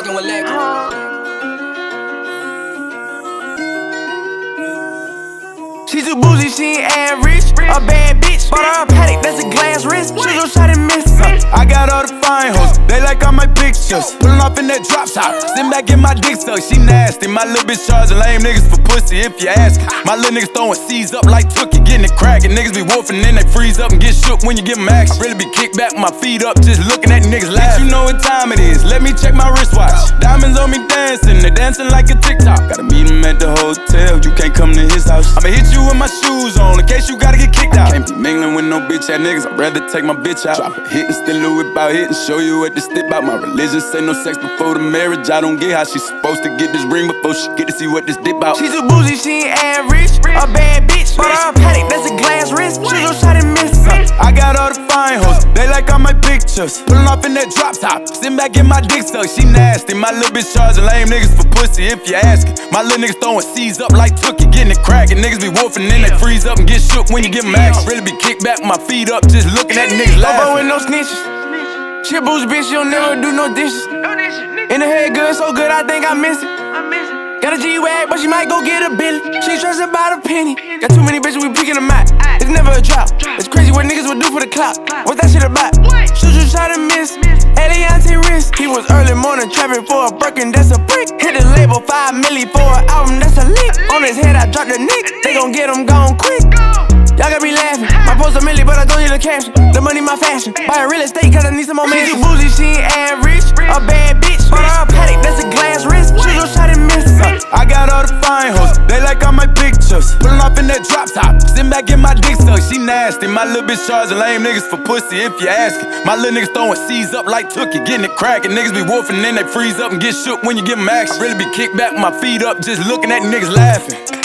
rockin' with Lex. She too bougie, she ain't average. A bad bitch, bought her a Patek, that's a glass wrist. She gon' try to miss. I got all the fine hoes, they like all my pictures. Pullin' off in that drop top, sitting back in my dick suck. She nasty, my little bitch charging lame niggas for pussy if you ask. My little niggas throwing C's up like Tookie, getting it crackin'. Niggas be wolfing, then they freeze up and get shook when you give them action. I really be kicked back with my feet up, just looking at niggas laughing. You know what time it is, let me check my wristwatch. Diamonds on me dancing, they dancing like a TikTok. Gotta meet him at the hotel, you can't come to his house. I'ma hit you with my shoes on, in case you gotta get kicked out. Can't be mingling with no bitch ass niggas, I'd rather take my bitch out. Drop a hit and still a whip out hit and show you what this tip out. My religion say no sex before the marriage. I don't get how she's supposed to get this ring before she get to see what this dip out. She too bougie, she ain't average. A bad bitch, bought her a Patek, that's a glass wrist. She gon' try to miss. I got all the fine hoes, they like all my pictures. Pullin' off in that drop top, sitting back in my dick suck. She nasty, my little bitch charging lame niggas for pussy if you askin'. My little niggas throwing C's up like Tookie, getting it crackin'. Niggas be wolfing, then they freeze up and get shook when you give them action. Really be kicked back with my feet up, just looking at niggas laughing. With no snitches. She a bougie bitch, she don't never do no dishes. In the head good, so good, I think I miss it. Got a G-Wag, but she might go get a Billy. She stressed about a penny. Got too many bitches, we picking them out. It's never a drought. It's crazy what niggas would do for the clout. What's that shit about? Should you try to miss? Eliante wrist. He was early morning trapping for a Birkin, that's a brick. Hit the label 5 milli for an album, that's a lick. On his head, I dropped the nick. They gon' get him gone quick. Y'all gotta be laughing. My post a milli, but I don't need a caption. The money my fashion. Buy a real estate, cause I need some more money. She too bougie, she ain't average. A bad bitch, bought her a Patek, that's a glass wrist. She gon' try to miss. I got all the fine hoes, they like all my pictures. Pullin' off in that drop top, sitting back in my dick suck. She nasty, my little bitch charging lame niggas for pussy if you askin'. My little niggas throwing C's up like Tookie, getting it crackin'. Niggas be wolfing, then they freeze up and get shook when you give them action. I really be kicked back with my feet up, just looking at niggas laughing.